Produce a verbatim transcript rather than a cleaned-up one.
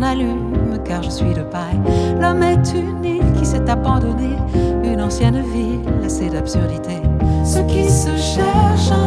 allume, car je suis de paille. L'homme est une île qui s'est abandonnée, une ancienne ville, assez d'absurdité. Ceux qui se cherchent